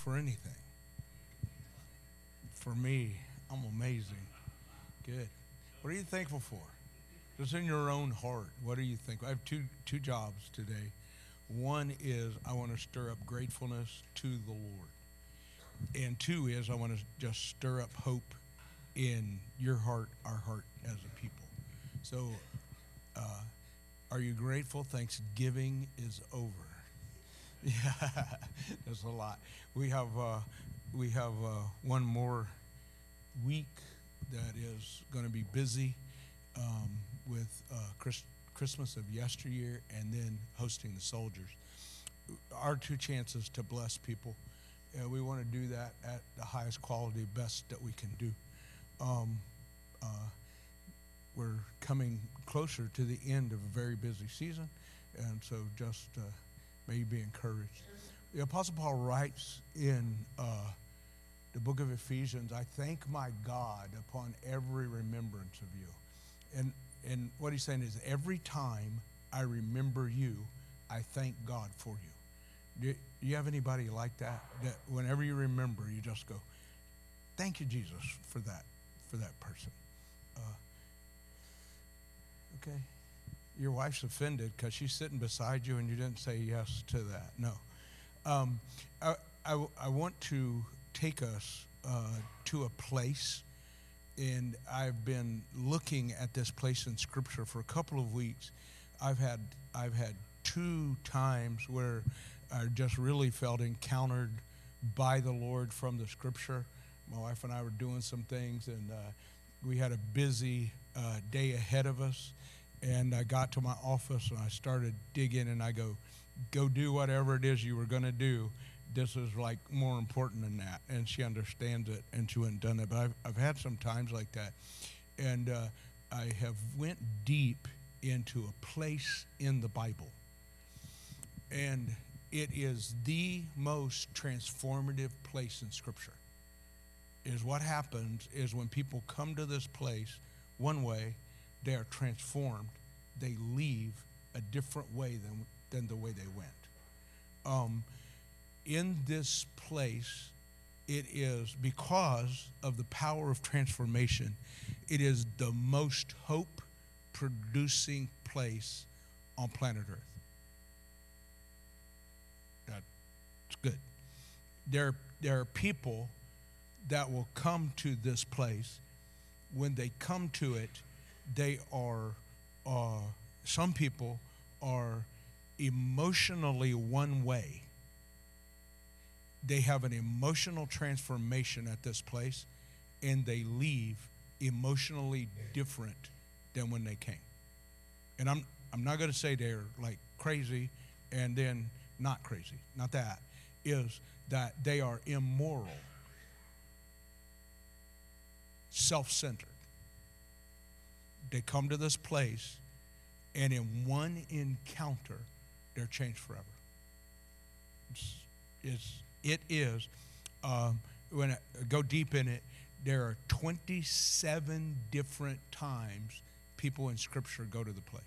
for anything. For me, I'm amazing. Good. What are you thankful for? Just in your own heart, what are you thankful? I have two jobs today. One is I want to stir up gratefulness to the Lord, and two is I want to just stir up hope in your heart, our heart as a people. So, uh, are you grateful? Thanksgiving is over. Yeah, that's a lot. We have one more week that is going to be busy with Christmas of yesteryear and then hosting the soldiers. Our two chances to bless people. We want to do that at the highest quality, best that we can do. Um, uh, we're coming closer to the end of a very busy season, and so just may you be encouraged. The Apostle Paul writes in the book of Ephesians, I thank my God upon every remembrance of you. And what he's saying is every time I remember you, I thank God for you. Do you have anybody like that? That whenever you remember, you just go, thank you, Jesus, for that person. Uh, okay. Your wife's offended because she's sitting beside you and you didn't say yes to that. No. Um, I want to take us to a place, and I've been looking at this place in Scripture for a couple of weeks. I've had two times where I just really felt encountered by the Lord from the Scripture. My wife and I were doing some things, and we had a busy day ahead of us. And I got to my office and I started digging, and I go do whatever it is you were going to do. This is like more important than that. And she understands it, and she went and done it. But I've had some times like that. And I have went deep into a place in the Bible. And it is the most transformative place in Scripture. Is what happens is when people come to this place one way, they are transformed. They leave a different way than the way they went. In this place, it is because of the power of transformation, it is the most hope-producing place on planet Earth. That's good. There are people that will come to this place. When they come to it, they are, some people are emotionally one way. They have an emotional transformation at this place, and they leave emotionally different than when they came. And I'm not going to say they're like crazy and then not crazy. Not that. Is that they are immoral, self-centered. They come to this place, and in one encounter, they're changed forever. It is. When I go deep in it, there are 27 different times people in Scripture go to the place.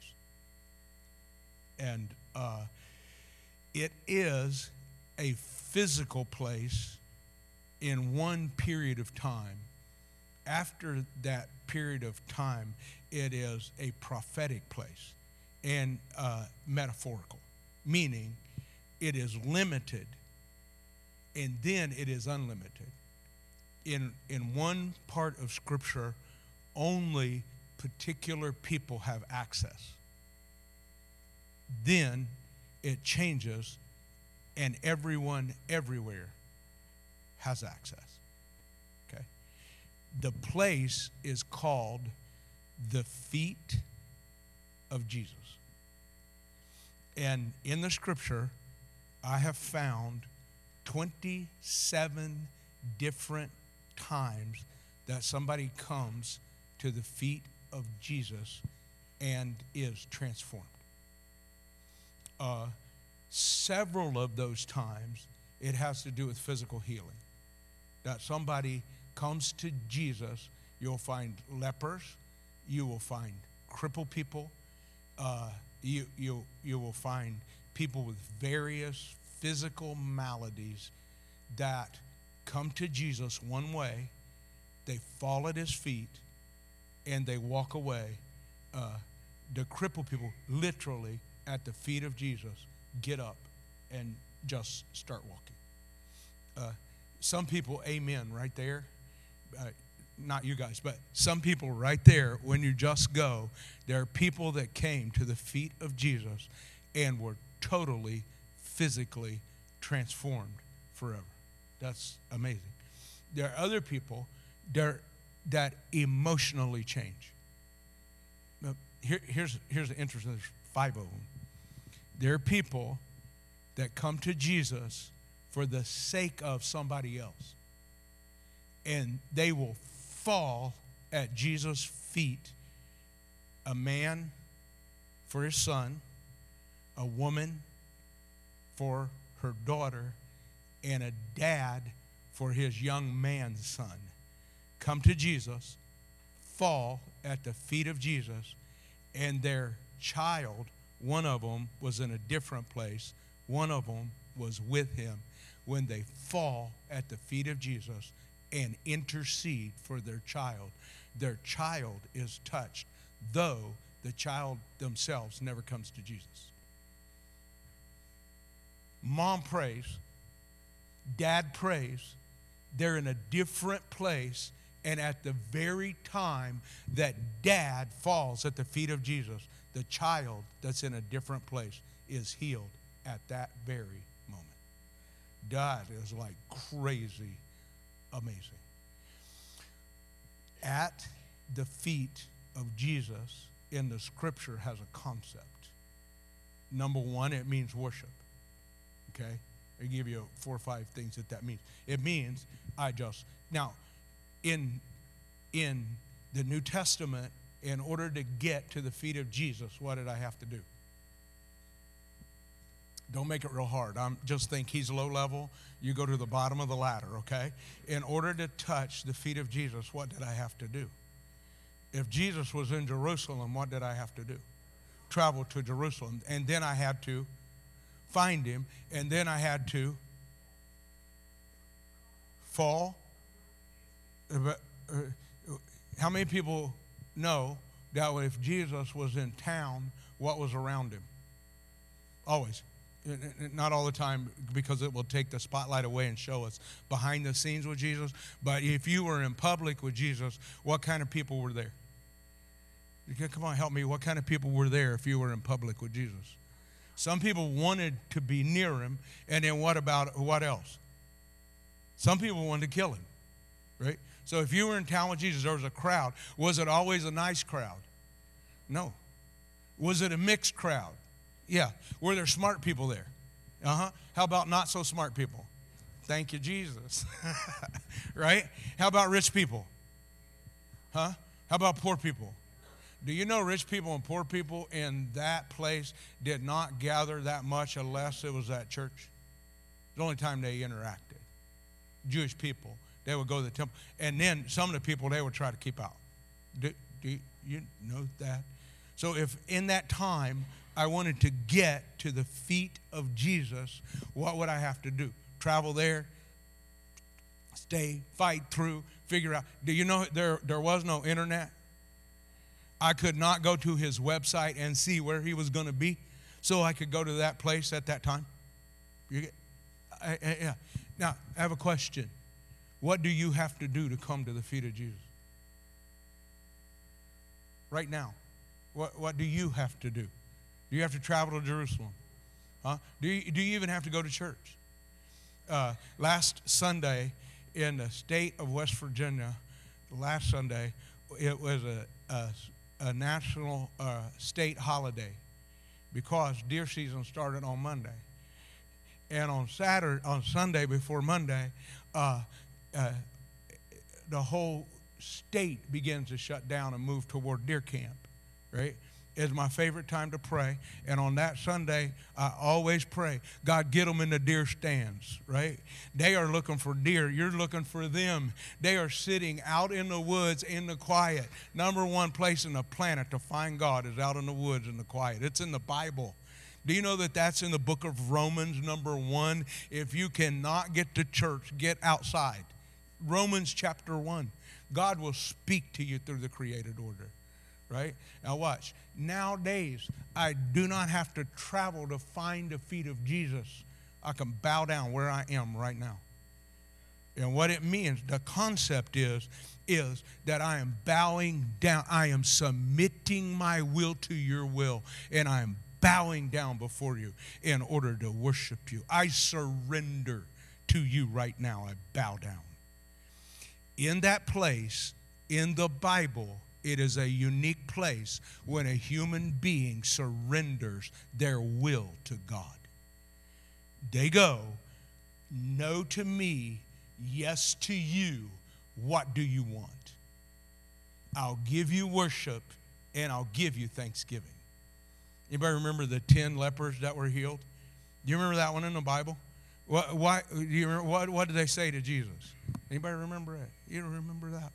And it is a physical place in one period of time. After that period of time, it is a prophetic place and metaphorical, meaning it is limited and then it is unlimited. In one part of Scripture, only particular people have access. Then it changes, and everyone everywhere has access. Okay? The place is called the feet of Jesus. And in the Scripture, I have found 27 different times that somebody comes to the feet of Jesus and is transformed. Several of those times, it has to do with physical healing. That somebody comes to Jesus, you'll find lepers, you will find crippled people, you will find people with various physical maladies that come to Jesus one way, they fall at his feet, and they walk away. The crippled people, literally at the feet of Jesus, get up and just start walking. Some people, amen, right there. Not you guys, but some people right there, when you just go, there are people that came to the feet of Jesus and were totally, physically transformed forever. That's amazing. There are other people that emotionally change. Now, here's the interesting, there's 5 of them. There are people that come to Jesus for the sake of somebody else. And they will fall at Jesus' feet. A man for his son, a woman for her daughter, and a dad for his young man's son. Come to Jesus, fall at the feet of Jesus, and their child, one of them was in a different place, one of them was with him. When they fall at the feet of Jesus and intercede for their child is touched, though the child themselves never comes to Jesus. Mom prays, dad prays, they're in a different place, and at the very time that dad falls at the feet of Jesus, the child that's in a different place is healed at that very moment. That is like crazy amazing. At the feet of Jesus in the scripture has a concept. Number one, it means worship. Okay? I give you 4 or 5 things that means. It means now, in the New Testament, in order to get to the feet of Jesus, what did I have to do? Don't make it real hard. Just think he's low level. You go to the bottom of the ladder, okay? In order to touch the feet of Jesus, what did I have to do? If Jesus was in Jerusalem, what did I have to do? Travel to Jerusalem. And then I had to find him. And then I had to fall. How many people know that if Jesus was in town, what was around him? Always. Not all the time, because it will take the spotlight away and show us behind the scenes with Jesus. But if you were in public with Jesus, what kind of people were there? Come on, help me. What kind of people were there if you were in public with Jesus? Some people wanted to be near him, and then what else? Some people wanted to kill him, right? So if you were in town with Jesus, there was a crowd. Was it always a nice crowd? No. Was it a mixed crowd? Yeah. Were there smart people there? How about not so smart people? Thank you, Jesus. Right? How about rich people? How about poor people? Do you know rich people and poor people in that place did not gather that much unless it was at church? The only time they interacted. Jewish people, they would go to the temple. And then some of the people they would try to keep out. Do you know that? So if in that time I wanted to get to the feet of Jesus, what would I have to do? Travel there, stay, fight through, figure out. Do you know there was no internet? I could not go to his website and see where he was going to be so I could go to that place at that time. Yeah. Now, I have a question. What do you have to do to come to the feet of Jesus? Right now. What do you have to do? Do you have to travel to Jerusalem? Do you even have to go to church? Last Sunday in the state of West Virginia, last Sunday, it was a national state holiday because deer season started on Monday. And on Sunday before Monday, the whole state begins to shut down and move toward deer camp, right? It's my favorite time to pray. And on that Sunday, I always pray, God, get them in the deer stands, right? They are looking for deer. You're looking for them. They are sitting out in the woods in the quiet. Number one place in the planet to find God is out in the woods in the quiet. It's in the Bible. Do you know that that's in the book of Romans, number 1? If you cannot get to church, get outside. Romans chapter 1. God will speak to you through the created order, right? Now watch. Nowadays, I do not have to travel to find the feet of Jesus. I can bow down where I am right now. And what it means, the concept is that I am bowing down. I am submitting my will to your will, and I am bowing down before you in order to worship you. I surrender to you right now. I bow down. In that place, in the Bible, it is a unique place when a human being surrenders their will to God. They go, no to me, yes to you. What do you want? I'll give you worship and I'll give you thanksgiving. Anybody remember the 10 lepers that were healed? Do you remember that one in the Bible? What did they say to Jesus? Anybody remember it? You don't remember that?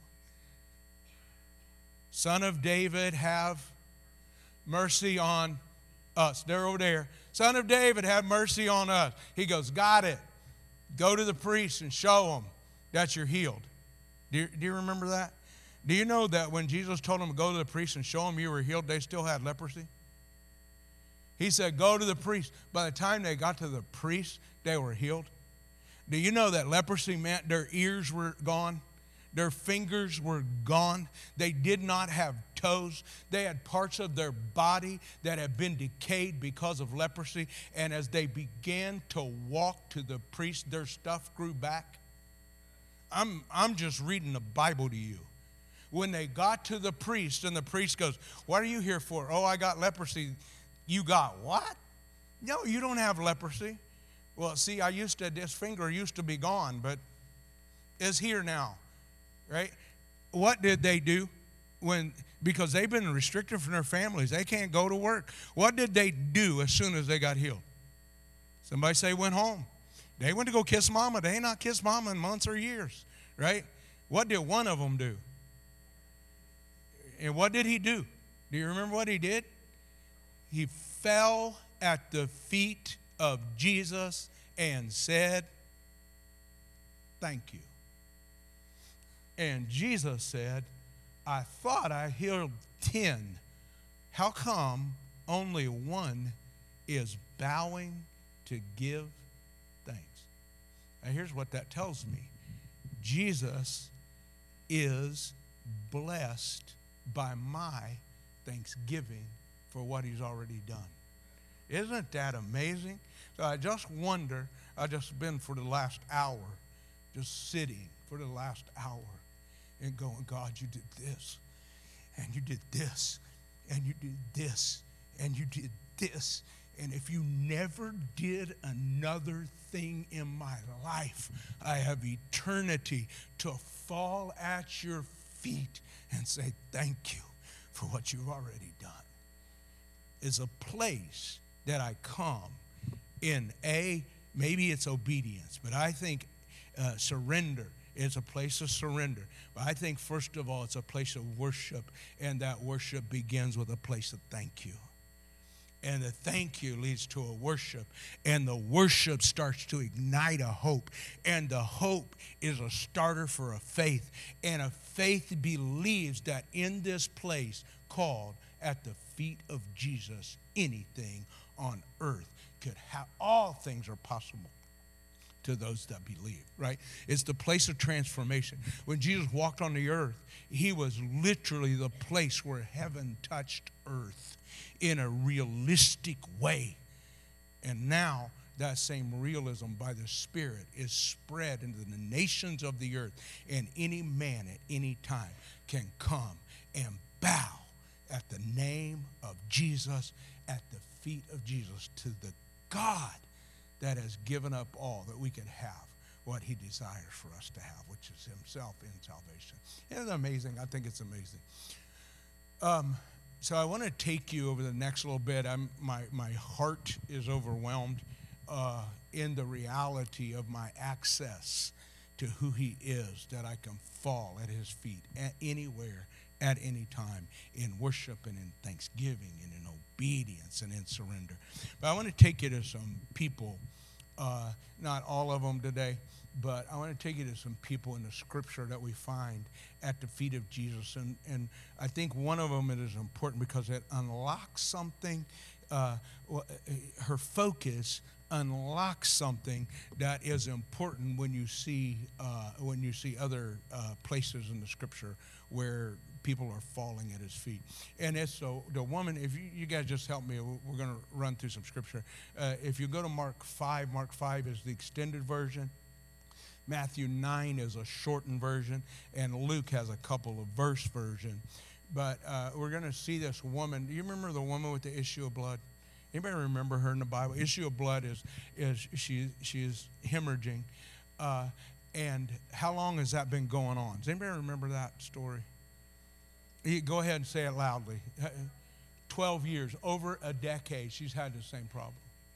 Son of David, have mercy on us. They're over there. Son of David, have mercy on us. He goes, got it. Go to the priest and show them that you're healed. Do you remember that? Do you know that when Jesus told them to go to the priest and show them you were healed, they still had leprosy? He said, go to the priest. By the time they got to the priest, they were healed. Do you know that leprosy meant their ears were gone? Their fingers were gone. They did not have toes. They had parts of their body that had been decayed because of leprosy. And as they began to walk to the priest, their stuff grew back. I'm just reading the Bible to you. When they got to the priest, and the priest goes, what are you here for? Oh, I got leprosy. You got what? No, you don't have leprosy. Well, see, this finger used to be gone, but it's here now, right? What did they do? Because they've been restricted from their families. They can't go to work. What did they do as soon as they got healed? Somebody say went home. They went to go kiss mama. They ain't not kissed mama in months or years, right? What did one of them do? And what did he do? Do you remember what he did? He fell at the feet of Jesus and said, thank you. And Jesus said, I thought I healed 10. How come only one is bowing to give thanks? Now here's what that tells me. Jesus is blessed by my thanksgiving for what he's already done. Isn't that amazing? So I just wonder, I've just been for the last hour, just sitting for the last hour and going, God, you did this, and you did this, and you did this, and you did this. And if you never did another thing in my life, I have eternity to fall at your feet and say thank you for what you've already done. Is a place that I come in maybe it's obedience, but I think surrender is a place of surrender. But I think first of all, it's a place of worship, and that worship begins with a place of thank you. And the thank you leads to a worship, and the worship starts to ignite a hope, and the hope is a starter for a faith, and a faith believes that in this place called at the feet of Jesus, anything on earth could have, all things are possible to those that believe, right? It's the place of transformation. When Jesus walked on the earth, he was literally the place where heaven touched earth in a realistic way. And now that same realism by the Spirit is spread into the nations of the earth, and any man at any time can come and bow at the name of Jesus, at the feet of Jesus, to the God that has given up all that we could have what he desires for us to have, which is himself in salvation. Isn't it amazing? I think it's amazing. So I want to take you over the next little bit. My heart is overwhelmed in the reality of my access to who he is, that I can fall at his feet anywhere, at any time in worship and in thanksgiving and in obedience and in surrender. But I want to take you to some people, not all of them today, but I want to take you to some people in the scripture that we find at the feet of Jesus. And I think one of them is important because it unlocks something. Her focus unlocks something that is important when you see other places in the scripture where people are falling at his feet. And it's the woman, if you guys just help me, we're going to run through some scripture. If you go to Mark 5 is the extended version. Matthew 9 is a shortened version, and Luke has a couple of verse version. But we're going to see this woman. Do you remember the woman with the issue of blood? Anybody remember her in the Bible? Issue of blood is she is hemorrhaging. And how long has that been going on? Does anybody remember that story? Go ahead and say it loudly. 12 years, over a decade, she's had the same problem.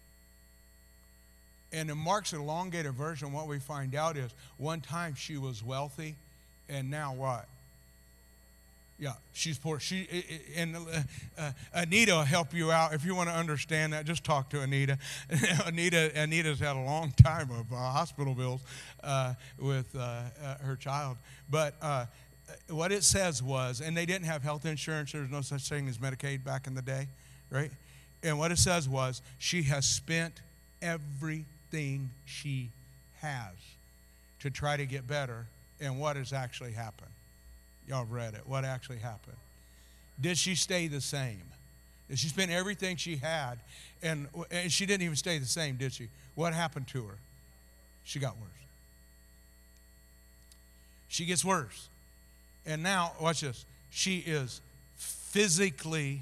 And in Mark's elongated version, what we find out is one time she was wealthy, and now what? Yeah, she's poor. Anita will help you out. If you want to understand that, just talk to Anita. Anita's had a long time of hospital bills with her child. But what it says was, and they didn't have health insurance. There was no such thing as Medicaid back in the day, right? And what it says was, she has spent everything she has to try to get better. And what has actually happened? Y'all read it. What actually happened? Did she stay the same? Did she spend everything she had? And she didn't even stay the same, did she? What happened to her? She got worse. She gets worse. And now, watch this. She is physically,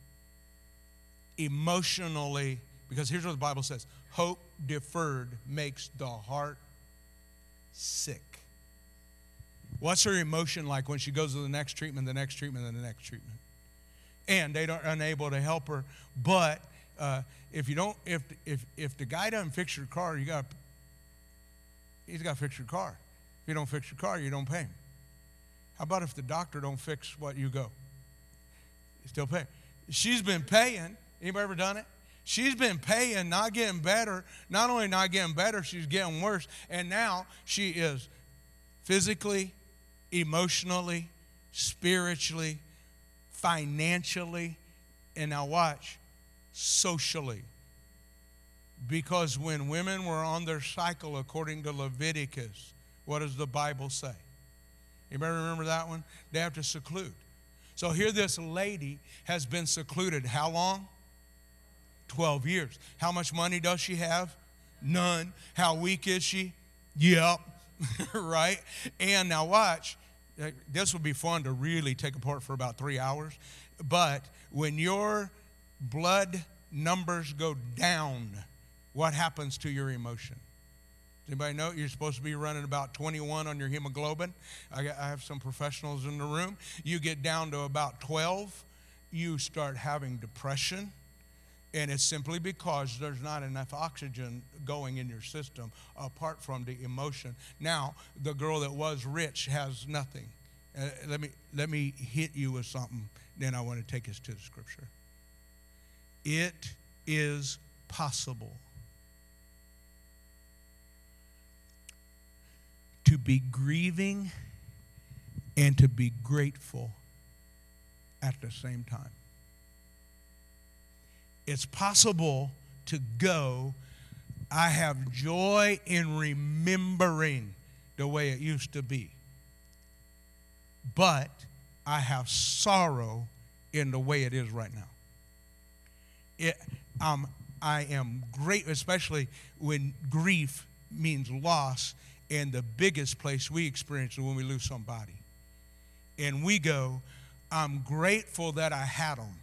emotionally, because here's what the Bible says. Hope deferred makes the heart sick. What's her emotion like when she goes to the next treatment, the next treatment, and the next treatment? And they are unable to help her. But if the guy doesn't fix your car, he's got to fix your car. If you don't fix your car, you don't pay him. How about if the doctor don't fix what you go? You still pay. She's been paying. Anybody ever done it? She's been paying, not getting better. Not only not getting better, she's getting worse. And now she is physically, emotionally, spiritually, financially, and now watch, socially. Because when women were on their cycle, according to Leviticus, what does the Bible say? Anybody remember that one? They have to seclude. So here this lady has been secluded. How long? 12 years. How much money does she have? None. How weak is she? Yep. Right? And now watch, this would be fun to really take apart for about 3 hours. But when your blood numbers go down, what happens to your emotion? Does anybody know you're supposed to be running about 21 on your hemoglobin? I have some professionals in the room. You get down to about 12, you start having depression. And it's simply because there's not enough oxygen going in your system apart from the emotion. Now, the girl that was rich has nothing. Let me hit you with something, then I want to take us to the scripture. It is possible to be grieving and to be grateful at the same time. It's possible to go, I have joy in remembering the way it used to be, but I have sorrow in the way it is right now. I am great, especially when grief means loss, and the biggest place we experience is when we lose somebody. And we go, I'm grateful that I had them.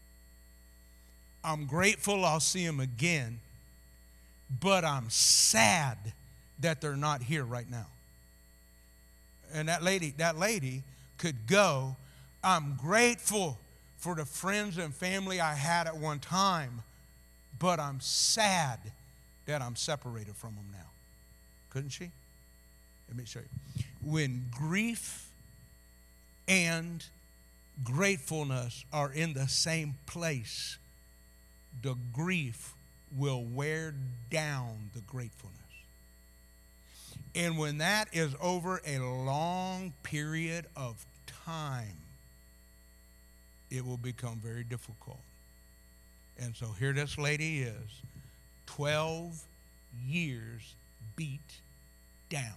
I'm grateful I'll see them again, but I'm sad that they're not here right now. And that lady could go, I'm grateful for the friends and family I had at one time, but I'm sad that I'm separated from them now. Couldn't she? Let me show you. When grief and gratefulness are in the same place, the grief will wear down the gratefulness. And when that is over a long period of time, it will become very difficult. And so here this lady is, 12 years beat down.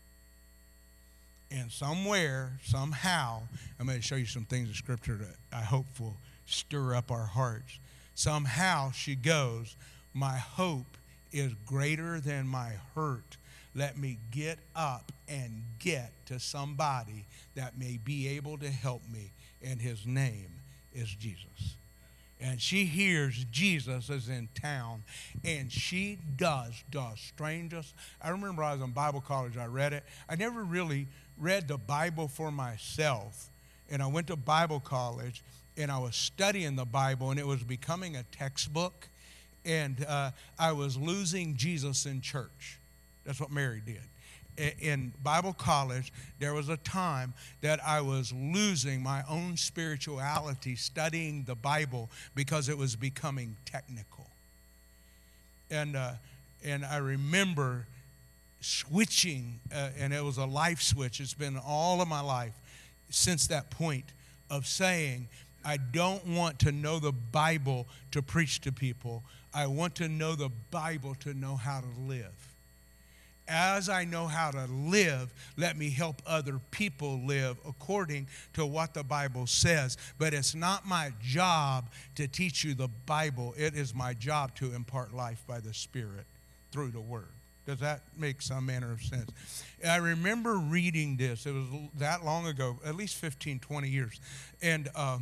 And somewhere, somehow, I'm going to show you some things in Scripture that I hope will stir up our hearts. Somehow she goes, my hope is greater than my hurt. Let me get up and get to somebody that may be able to help me. And his name is Jesus. And she hears Jesus is in town, and she does the strangest. I remember I was in Bible college, I read it. I never really read the Bible for myself. And I went to Bible college, and I was studying the Bible, and it was becoming a textbook. And I was losing Jesus in church. That's what Mary did. In Bible college, there was a time that I was losing my own spirituality studying the Bible because it was becoming technical. And I remember switching, and it was a life switch. It's been all of my life since that point of saying, I don't want to know the Bible to preach to people. I want to know the Bible to know how to live. As I know how to live, let me help other people live according to what the Bible says. But it's not my job to teach you the Bible. It is my job to impart life by the Spirit through the Word. Does that make some manner of sense? I remember reading this. It was that long ago, at least 15, 20 years. And I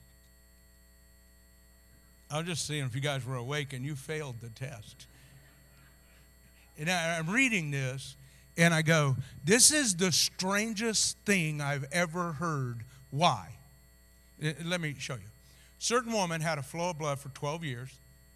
was just seeing if you guys were awake, and you failed the test. And I'm reading this, and I go, this is the strangest thing I've ever heard. Why? Let me show you. Certain woman had a flow of blood for 12 years,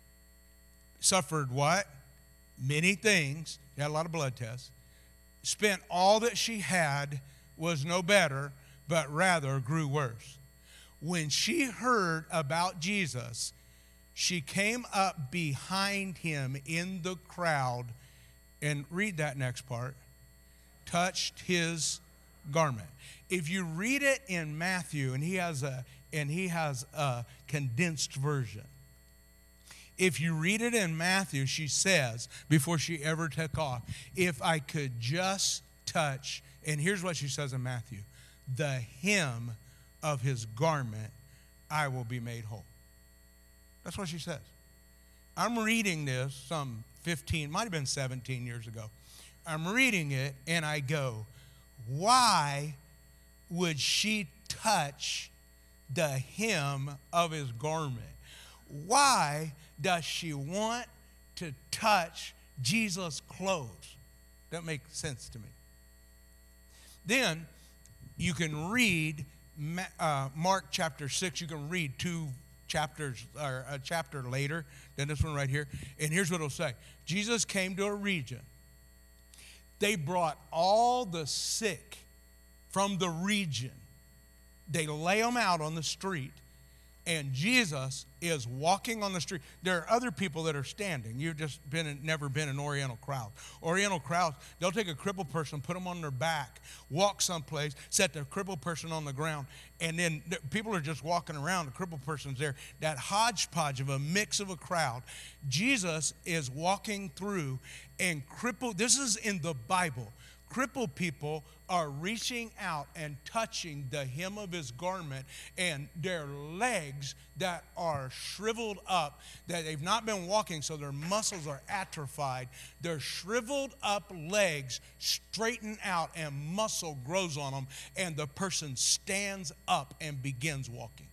suffered what? Many things. She had a lot of blood tests. Spent all that she had, was no better, but rather grew worse. When she heard about Jesus, she came up behind him in the crowd. And read that next part. Touched his garment. If you read it in Matthew, and he has a condensed version. If you read it in Matthew, she says, before she ever took off, if I could just touch, and here's what she says in Matthew, the hem of his garment, I will be made whole. That's what she says. I'm reading this some 15, might have been 17 years ago. I'm reading it, and I go, why would she touch the hem of his garment? Why does she want to touch Jesus' clothes? That makes sense to me. Then you can read Mark chapter 6. You can read two chapters, or a chapter later than this one right here. And here's what it'll say. Jesus came to a region. They brought all the sick from the region. They lay them out on the street. And Jesus is walking on the street. There are other people that are standing. You've just never been in Oriental crowd. Oriental crowds, they'll take a crippled person, put them on their back, walk someplace, set the crippled person on the ground, and then people are just walking around. The crippled person's there. That hodgepodge of a mix of a crowd. Jesus is walking through, and crippled, this is in the Bible. Crippled people are reaching out and touching the hem of his garment, and their legs that are shriveled up, that they've not been walking, so their muscles are atrophied. Their shriveled up legs straighten out, and muscle grows on them, and the person stands up and begins walking.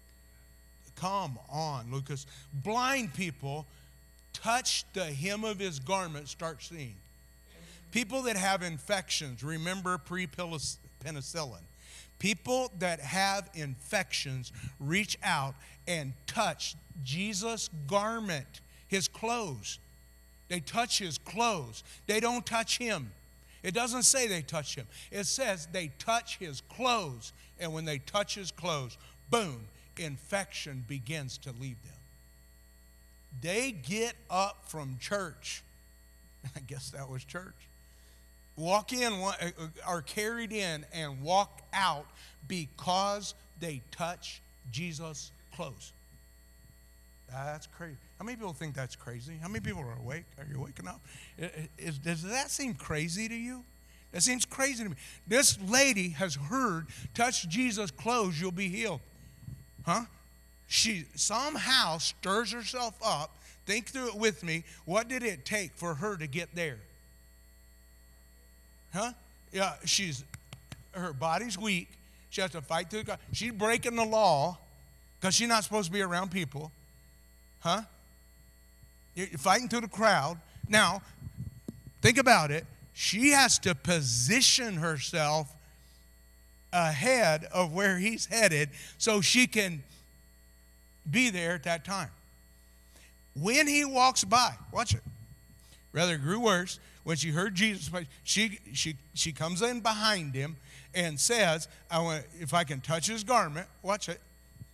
Come on, Lucas. Blind people touch the hem of his garment, start seeing. People that have infections, remember pre-penicillin. People that have infections reach out and touch Jesus' garment, his clothes. They touch his clothes. They don't touch him. It doesn't say they touch him. It says they touch his clothes. And when they touch his clothes, boom, infection begins to leave them. They get up from church. I guess that was church. Walk in, are carried in and walk out because they touch Jesus' clothes. That's crazy. How many people think that's crazy? How many people are awake? Are you waking up? Does that seem crazy to you? That seems crazy to me. This lady has heard, touch Jesus' clothes, you'll be healed. Huh? She somehow stirs herself up. Think through it with me. What did it take for her to get there? Huh? Yeah, her body's weak. She has to fight through God. She's breaking the law because she's not supposed to be around people. Huh? You're fighting through the crowd. Now, think about it. She has to position herself ahead of where he's headed so she can be there at that time. When he walks by, watch it. Rather, it grew worse. When she heard Jesus, she comes in behind him and says, if I can touch his garment, watch it.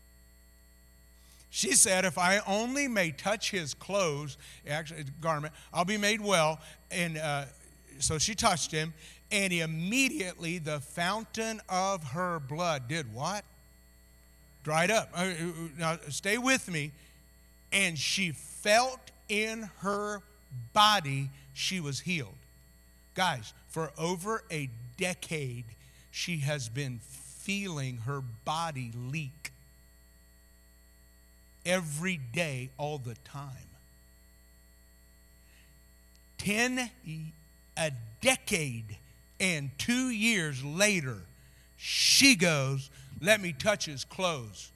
She said, if I only may touch his clothes, actually his garment, I'll be made well. And so she touched him, and immediately the fountain of her blood did what? Dried up. Now, stay with me. And she felt in her body she was healed. Guys, for over a decade, she has been feeling her body leak. Every day, all the time. A decade and 2 years later, she goes, let me touch his clothes.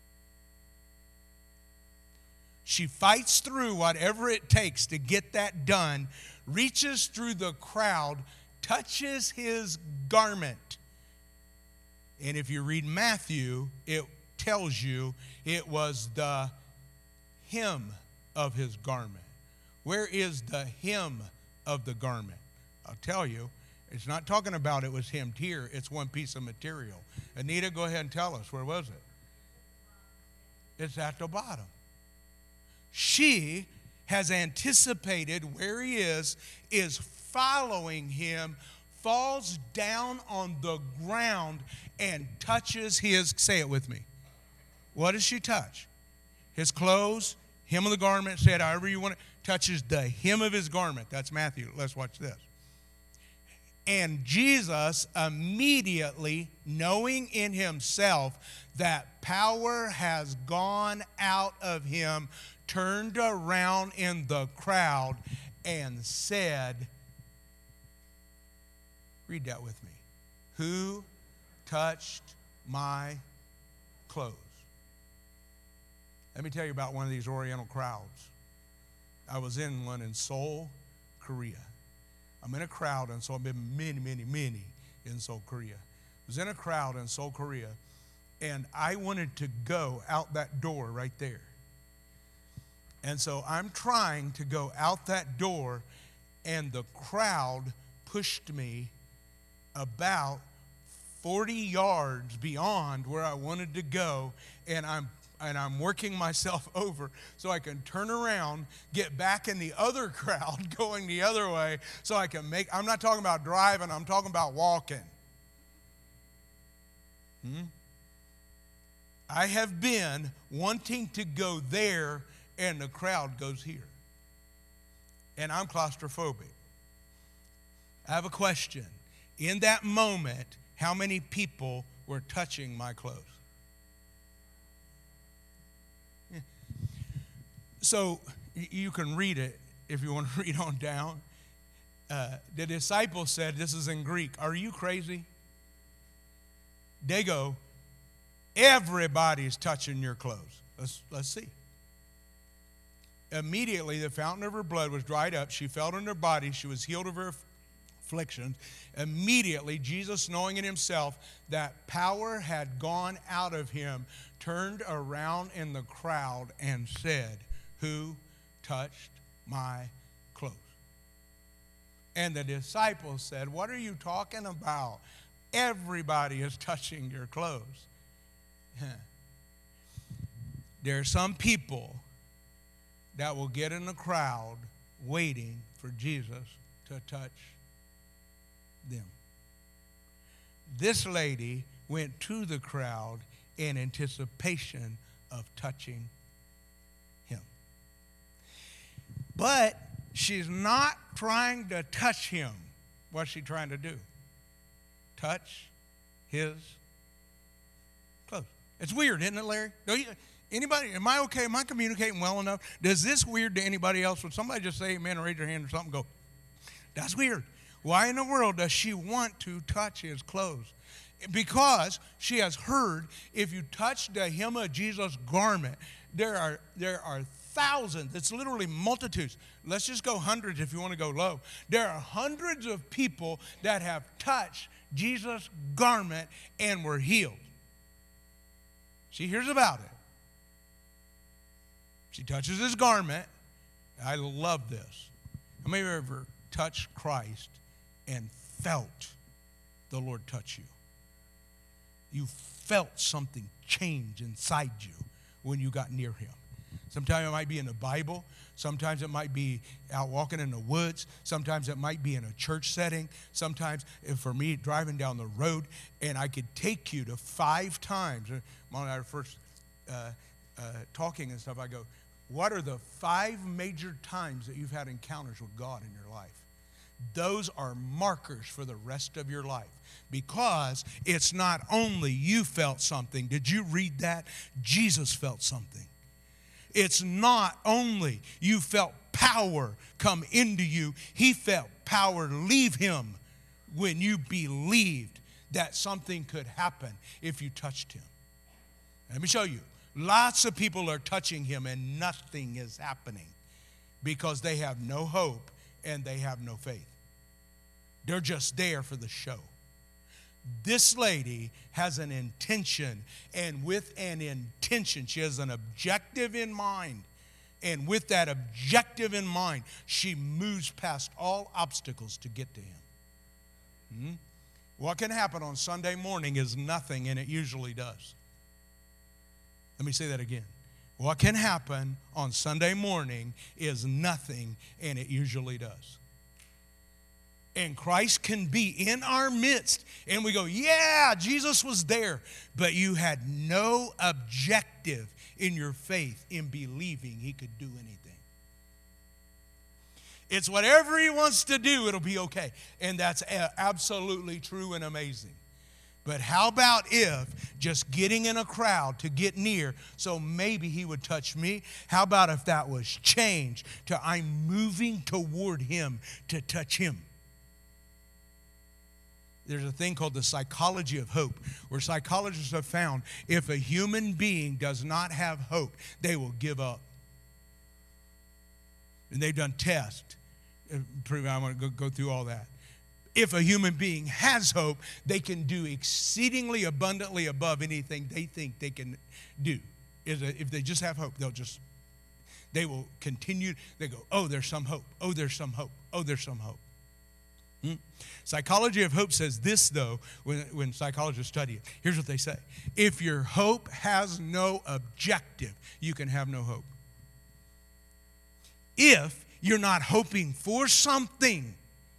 She fights through whatever it takes to get that done, reaches through the crowd, touches his garment. And if you read Matthew, it tells you it was the hem of his garment. Where is the hem of the garment? I'll tell you, it's not talking about it was hemmed here. It's one piece of material. Anita, go ahead and tell us. Where was it? It's at the bottom. She has anticipated where he is following him, falls down on the ground and touches his, say it with me. What does she touch? His clothes, hem of the garment, say it however you want it, touches the hem of his garment. That's Matthew. Let's watch this. And Jesus immediately, knowing in himself that power has gone out of him, turned around in the crowd and said, read that with me. Who touched my clothes? Let me tell you about one of these Oriental crowds. I was in one in Seoul, Korea. I'm in a crowd in Seoul. I've been many in Seoul, Korea. I was in a crowd in Seoul, Korea, and I wanted to go out that door right there. And so I'm trying to go out that door, and the crowd pushed me about 40 yards beyond where I wanted to go, and I'm working myself over so I can turn around, get back in the other crowd going the other way so I can I'm not talking about driving, I'm talking about walking. I have been wanting to go there, and the crowd goes here. And I'm claustrophobic. I have a question. In that moment, how many people were touching my clothes? Yeah. So you can read it if you want to read on down. The disciples said, this is in Greek, are you crazy? They go, everybody's touching your clothes. Let's see. Immediately, the fountain of her blood was dried up. She felt in her body. She was healed of her afflictions. Immediately, Jesus, knowing in himself that power had gone out of him, turned around in the crowd and said, who touched my clothes? And the disciples said, what are you talking about? Everybody is touching your clothes. There are some people that will get in the crowd waiting for Jesus to touch them. This lady went to the crowd in anticipation of touching him. But she's not trying to touch him. What's she trying to do? Touch his clothes. It's weird, isn't it, Larry? Anybody, am I okay? Am I communicating well enough? Does this weird to anybody else? Would somebody just say amen or raise their hand or something, go, that's weird. Why in the world does she want to touch his clothes? Because she has heard if you touch the hem of Jesus' garment, there are thousands, it's literally multitudes. Let's just go hundreds if you want to go low. There are hundreds of people that have touched Jesus' garment and were healed. She hears about it. She touches his garment. I love this. How many of you ever touched Christ and felt the Lord touch you? You felt something change inside you when you got near him. Sometimes it might be in the Bible. Sometimes it might be out walking in the woods. Sometimes it might be in a church setting. Sometimes, for me, driving down the road, and I could take you to 5 times. Mom and I were first talking and stuff. I go, what are the 5 major times that you've had encounters with God in your life? Those are markers for the rest of your life, because it's not only you felt something. Did you read that? Jesus felt something. It's not only you felt power come into you. He felt power leave him when you believed that something could happen if you touched him. Let me show you. Lots of people are touching him and nothing is happening because they have no hope and they have no faith. They're just there for the show. This lady has an intention, and with an intention, she has an objective in mind. And with that objective in mind, she moves past all obstacles to get to him. What can happen on Sunday morning is nothing, and it usually does. Let me say that again. What can happen on Sunday morning is nothing, and it usually does. And Christ can be in our midst, and we go, yeah, Jesus was there, but you had no objective in your faith in believing he could do anything. It's whatever he wants to do, it'll be okay. And that's absolutely true and amazing. But how about if just getting in a crowd to get near so maybe he would touch me? How about if that was changed to I'm moving toward him to touch him? There's a thing called the psychology of hope, where psychologists have found if a human being does not have hope, they will give up. And they've done tests. I want to go through all that. If a human being has hope, they can do exceedingly abundantly above anything they think they can do. If they just have hope, they will continue. They go, oh, there's some hope. Oh, there's some hope. Oh, there's some hope. Psychology of hope says this, though, when psychologists study it. Here's what they say. If your hope has no objective, you can have no hope. If you're not hoping for something,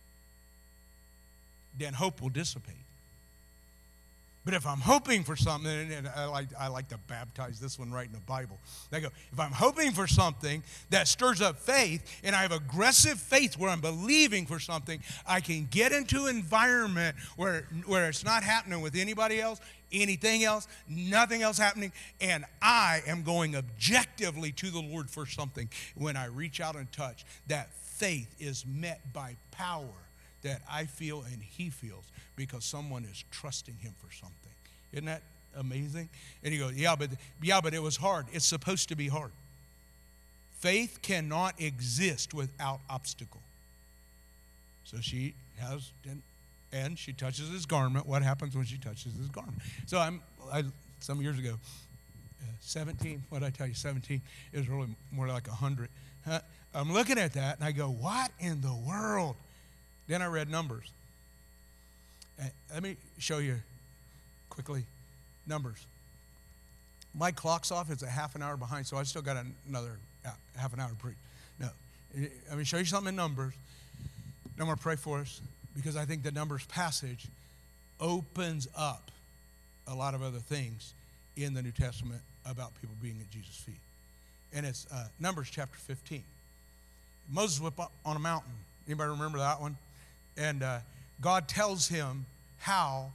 then hope will dissipate. But if I'm hoping for something, and I like to baptize this one right in the Bible. They go, if I'm hoping for something that stirs up faith, and I have aggressive faith where I'm believing for something, I can get into an environment where it's not happening with anybody else, anything else, nothing else happening, and I am going objectively to the Lord for something. When I reach out and touch, that faith is met by power that I feel and he feels because someone is trusting him for something. Isn't that amazing? And you go, yeah, but it was hard. It's supposed to be hard. Faith cannot exist without obstacle. So she has, and she touches his garment. What happens when she touches his garment? So some years ago, 17, what did I tell you, 17, it was really more like 100. I'm looking at that and I go, what in the world? Then I read Numbers. Let me show you quickly Numbers. my clock's off. It's a half an hour behind, so I still got another half an hour to preach. No, let me show you something in Numbers. I'm going to pray for us because I think the Numbers passage opens up a lot of other things in the New Testament about people being at Jesus' feet. And it's Numbers chapter 15. Moses went up on a mountain. Anybody remember that one? And God tells him how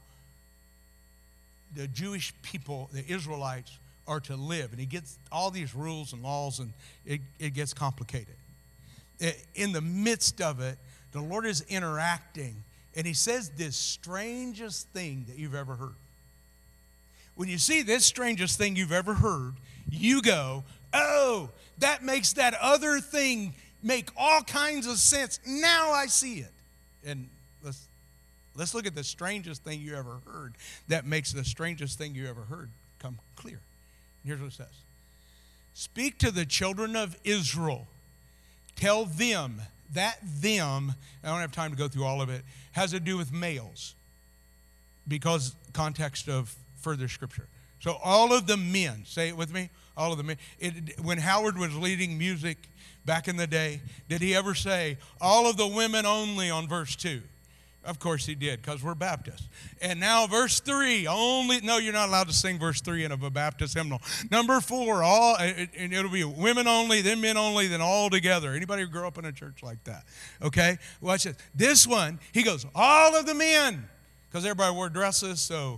the Jewish people, the Israelites, are to live. And he gets all these rules and laws, and it gets complicated. In the midst of it, the Lord is interacting, and he says this strangest thing that you've ever heard. When you see this strangest thing you've ever heard, you go, oh, that makes that other thing make all kinds of sense. Now I see it. And let's look at the strangest thing you ever heard that makes the strangest thing you ever heard come clear. And here's what it says. Speak to the children of Israel. Tell them, that them, I don't have time to go through all of it, has to do with males because context of further scripture. So all of the men, say it with me, all of the men. When Howard was leading music back in the day, did he ever say, all of the women only on verse 2? Of course he did, because we're Baptists. And now verse 3, only, no, you're not allowed to sing verse 3 in a Baptist hymnal. Number 4, and it'll be women only, then men only, then all together. Anybody who grew up in a church like that? Okay, watch this. This one, he goes, all of the men, because everybody wore dresses, so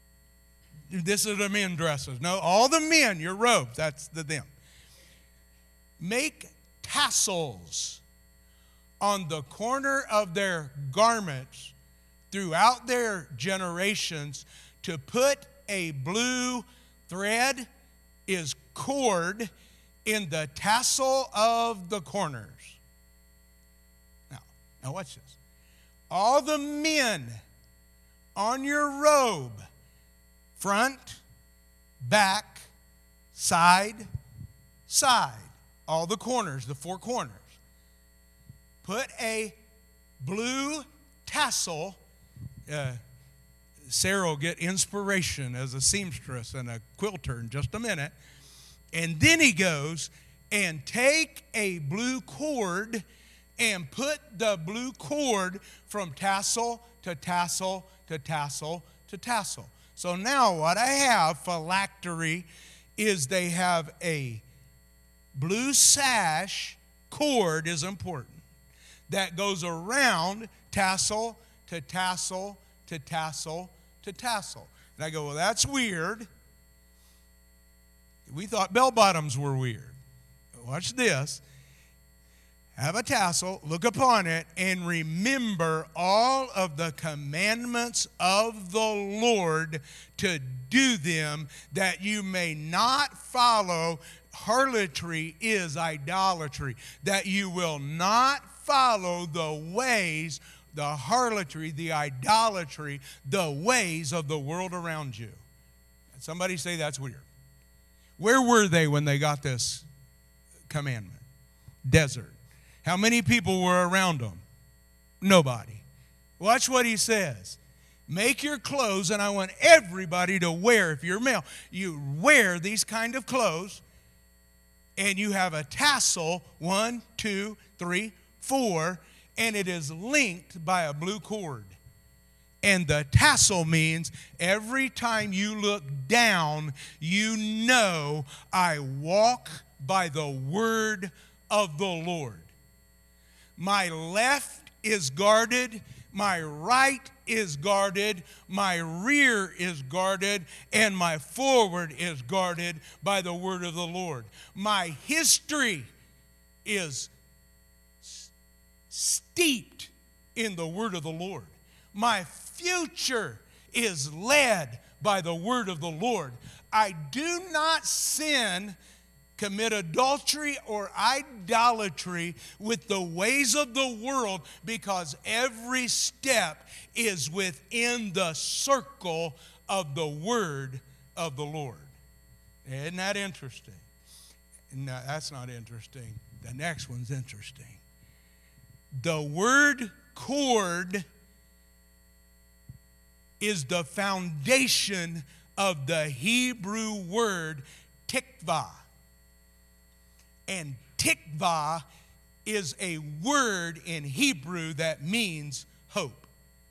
this is the men dresses. No, all the men, your robes, that's the them. Make tassels on the corner of their garments throughout their generations to put a blue thread is cord in the tassel of the corners. Now watch this. All the men on your robe, front, back, side, all the corners, the 4 corners. Put a blue tassel. Sarah will get inspiration as a seamstress and a quilter in just a minute. And then he goes and take a blue cord and put the blue cord from tassel to tassel to tassel to tassel. So now what I have, phylactery, is they have a blue sash, cord is important, that goes around tassel to tassel to tassel to tassel. And I go, well, that's weird. We thought bell bottoms were weird. Watch this. Have a tassel, look upon it, and remember all of the commandments of the Lord to do them, that you may not follow. Harlotry is idolatry. That you will not follow the ways, the harlotry, the idolatry, the ways of the world around you. Somebody say that's weird. Where were they when they got this commandment? Desert. How many people were around them? Nobody. Watch what he says. Make your clothes, and I want everybody to wear, if you're male, you wear these kind of clothes, and you have a tassel, 1, 2, 3, 4, and it is linked by a blue cord. And the tassel means every time you look down, you know I walk by the word of the Lord. My left is guarded, my right is guarded, my rear is guarded, and my forward is guarded by the word of the Lord. My history is steeped in the word of the Lord. My future is led by the word of the Lord. I do not sin, commit adultery or idolatry with the ways of the world, because every step is within the circle of the word of the Lord. Isn't that interesting? No, that's not interesting. The next one's interesting. The word cord is the foundation of the Hebrew word tikvah. And tikvah is a word in Hebrew that means hope.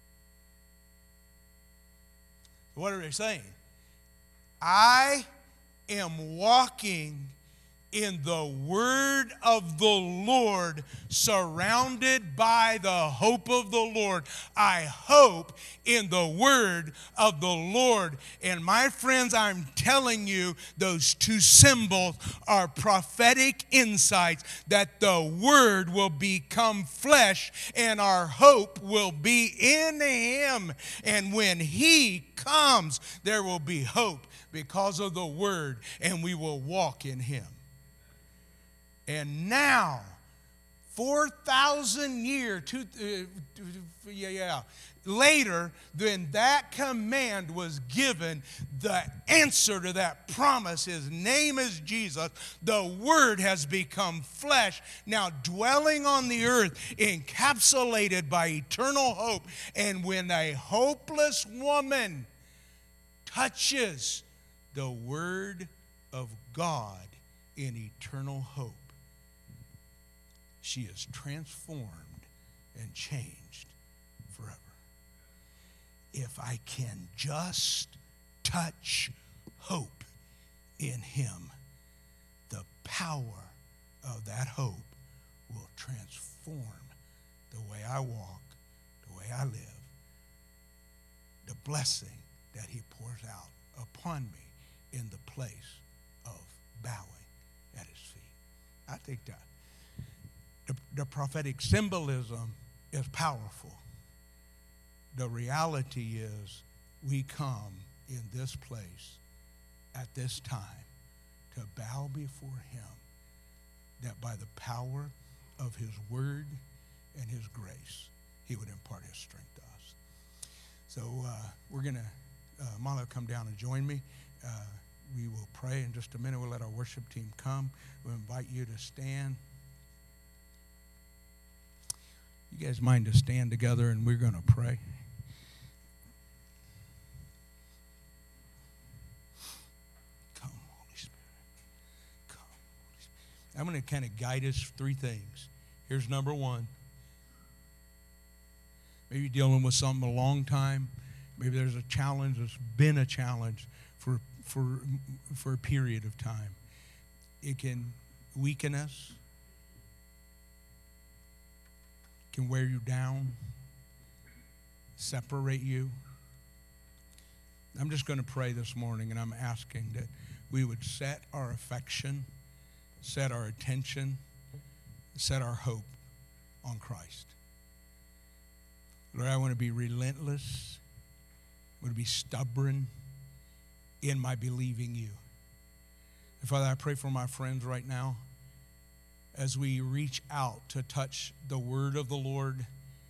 What are they saying? I am walking in the word of the Lord, surrounded by the hope of the Lord. I hope in the word of the Lord. And my friends, I'm telling you, those two symbols are prophetic insights that the word will become flesh and our hope will be in him. And when he comes, there will be hope because of the word, and we will walk in him. And now, 4,000 years later, when that command was given, the answer to that promise, his name is Jesus, the Word has become flesh, now dwelling on the earth, encapsulated by eternal hope. And when a hopeless woman touches the Word of God in eternal hope, she is transformed and changed forever. If I can just touch hope in him, the power of that hope will transform the way I walk, the way I live, the blessing that he pours out upon me in the place of bowing at his feet. I think that the prophetic symbolism is powerful. The reality is we come in this place at this time to bow before him, that by the power of his word and his grace, he would impart his strength to us. So we're going to, Mala, come down and join me. We will pray in just a minute. We'll let our worship team come. We'll invite you to stand. You guys mind to stand together and we're going to pray? Come, Holy Spirit. Come, Holy Spirit. I'm going to kind of guide us three things. Here's number one. Maybe you're dealing with something a long time. Maybe there's a challenge. It's been a challenge for a period of time. It can weaken us. Can wear you down, separate you. I'm just going to pray this morning, and I'm asking that we would set our affection, set our attention, set our hope on Christ. Lord, I want to be relentless. I want to be stubborn in my believing you. And Father, I pray for my friends right now as we reach out to touch the word of the Lord.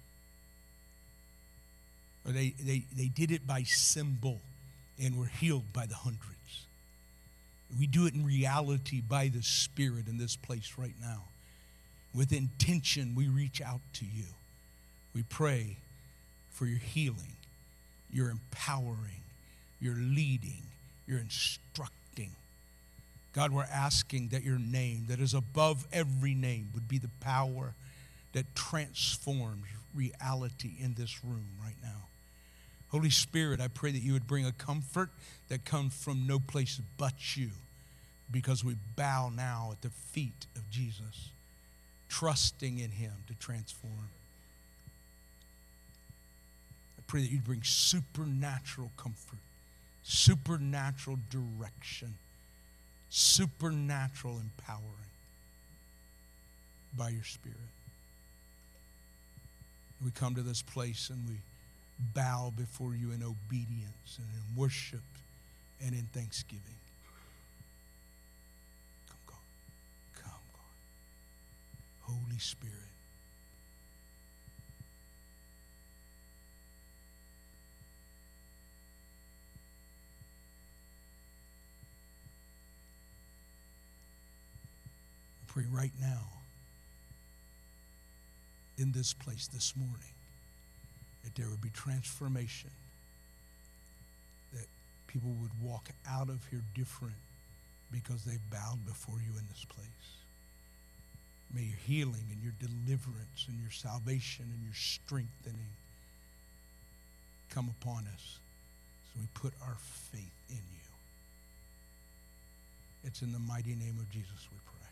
They did it by symbol and were healed by the hundreds. We do it in reality by the Spirit in this place right now. With intention, we reach out to you. We pray for your healing, your empowering, your leading, your instructing. God, we're asking that your name, that is above every name, would be the power that transforms reality in this room right now. Holy Spirit, I pray that you would bring a comfort that comes from no place but you, because we bow now at the feet of Jesus, trusting in him to transform. I pray that you'd bring supernatural comfort, supernatural direction, supernatural empowering by your Spirit. We come to this place and we bow before you in obedience and in worship and in thanksgiving. Come, God. Come, God. Holy Spirit. I pray right now in this place this morning that there would be transformation, that People would walk out of here different because they've bowed before you in this place. May your healing and your deliverance and your salvation and your strengthening come upon us. So we put our faith in you. It's in the mighty name of Jesus we pray.